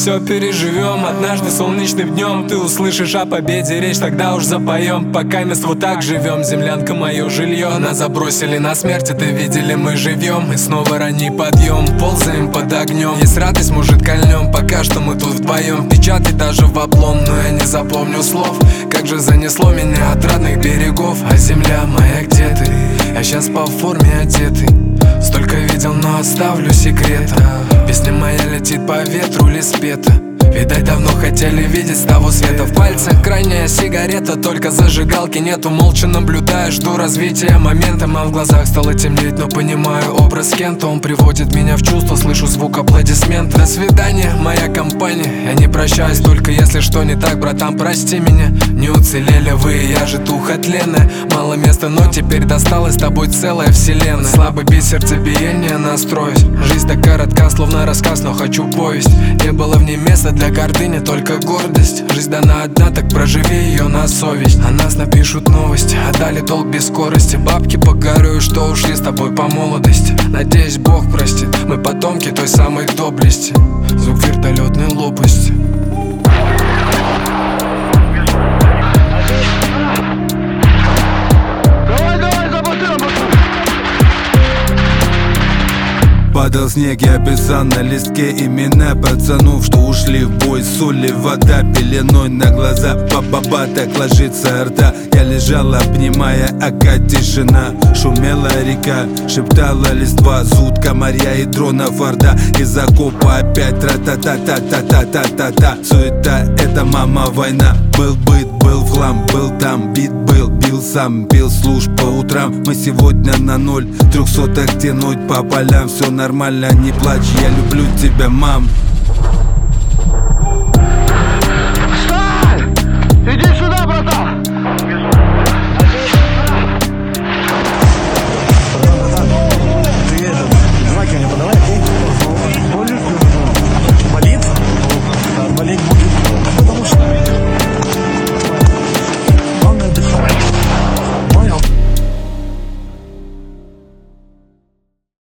все переживем. Однажды солнечным днем ты услышишь о победе речь, тогда уж запоем. Пока мест вот так живем, землянка мое жилье. Нас забросили на смерть, это видели мы живьем. И снова ранний подъем, ползаем под огнем. Есть радость, может кольнем, пока что мы тут вдвоем. Печатай даже в облом, но я не запомню слов. Как же занесло меня от родных берегов. А земля моя, где ты? Я сейчас по форме одетый. Столько видел, но оставлю секрет. Песня моя летит по ветру, лес пета. Видать, давно хотели видеть с того света. В пальцах крайняя сигарета, только зажигалки нету. Молча наблюдаю, жду развития момента. А в глазах стало темнеть, но понимаю образ Кента. Он приводит меня в чувство, слышу звук аплодисмента. До свидания, моя компания. Я не прощаюсь, только если что не так, братан, прости меня. Не уцелели вы, я же тухотленная. Мало места, но теперь досталась тобой целая вселенная. Слабый бит сердцебиения, настроюсь. Жизнь так коротка, словно рассказ, но хочу повесть. Не было в ней места для гордыни, только гордость. Жизнь дана одна, так проживи ее на совесть. О нас напишут новости, отдали долг без скорости. Бабки по горою, что ушли с тобой по молодости. Надеюсь, Бог простит, мы потомки той самой доблести. Звук вертолетной лопасти. Падал снег, я писал на листке имена пацанов, что ушли в бой. Соли, вода, пеленой на глаза. Ба-ба-ба, так ложится рта. Я лежал, обнимая ока, тишина. Шумела река, шептала листва. Зуд комарья и дронов орда. Из окопа опять тра-та-та-та-та-та-та-та. Суета, это мама война. Был быт, был в хлам, был там, бит был. Бил сам, бил служб по утрам. Мы сегодня на 0 300 тянуть по полям. Все нормально, не плачь, я люблю тебя, мам.